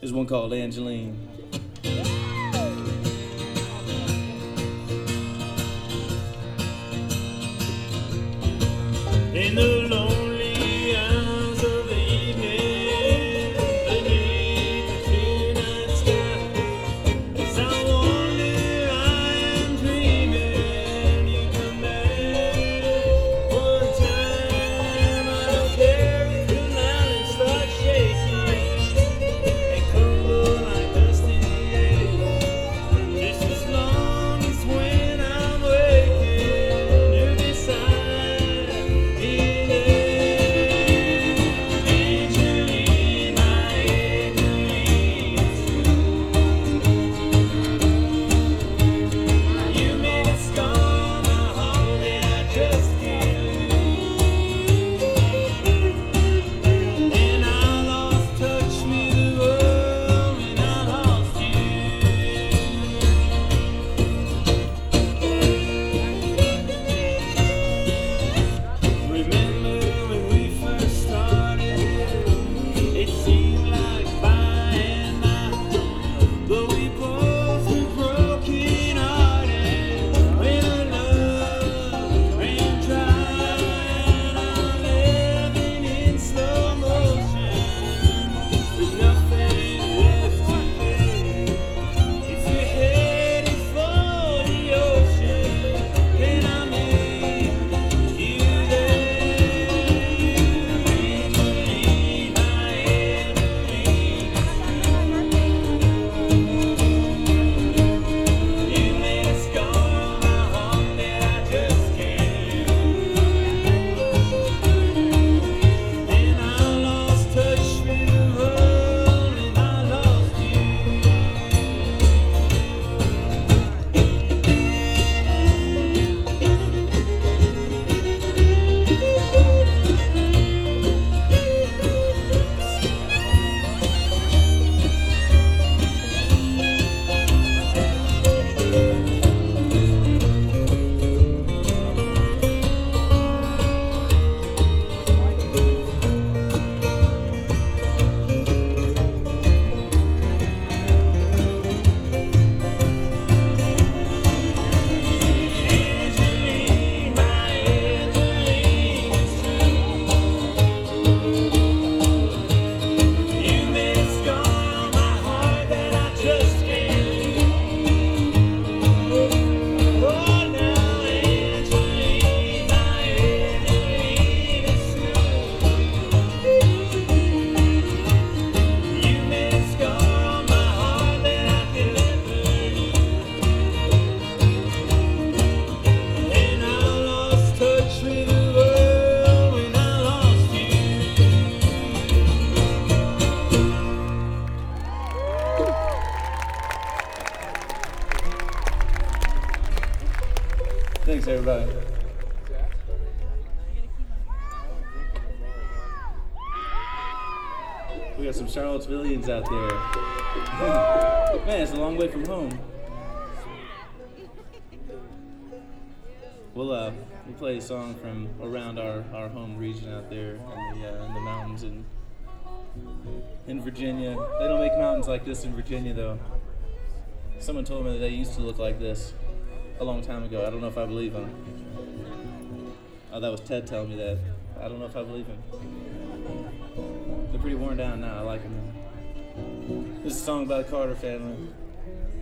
There's one called Angeline. In the lonely hours of the evening, beneath the clear night sky, as I wander, I am dreaming you come back. One time, I don't care if the mountains start shaking and crumble like dust in the air. Just as long as when I'm waking, you're beside me there. Angeline, my Angeline, you made a scar my heart that I just can't lose. And I lost touch with the world when I lost you. Remember when we first started? It seemed like by and by, but we both were broken hearted when our love ran dry, and I'm living in slow motion with nothing left to pay. If you're headed for the ocean, can I meet you there? Angeline, my Angeline, you made a scar on my heart that I just can't lose. And I lost touch with the world and I lost you. Angeline, my Angeline, it's true. You made a scar on my heart that I just can't lose. Oh, now Angeline, my Angeline, it's true. You made a scar on my heart that I can never lose. And I lost touch with the world when I lost you. Thanks, everybody. We got some Charlottesvillians out there. Man, it's a long way from home. We'll play a song from around our home region out there in the mountains in Virginia. They don't make mountains like this in Virginia, though. Someone told me that they used to look like this a long time ago. I don't know if I believe him. Oh, that was Ted telling me that. I don't know if I believe him. They're pretty worn down now. I like them. This is a song by the Carter family.